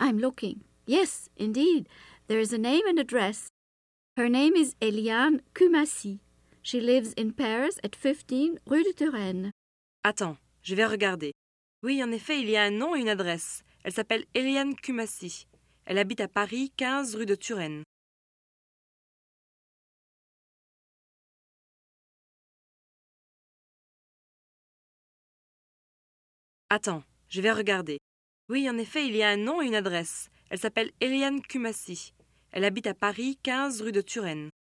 I'm looking. Yes, indeed, there is a name and address. Her name is Eliane Cumassi. She lives in Paris at 15 rue de Turenne. Attends, je vais regarder. Oui, en effet, il y a un nom et une adresse. Elle s'appelle Eliane Cumassi. Elle habite à Paris, 15 rue de Turenne. Attends, je vais regarder. Oui, en effet, il y a un nom et une adresse. Elle s'appelle Eliane Cumassi. Elle habite à Paris, 15 rue de Turenne.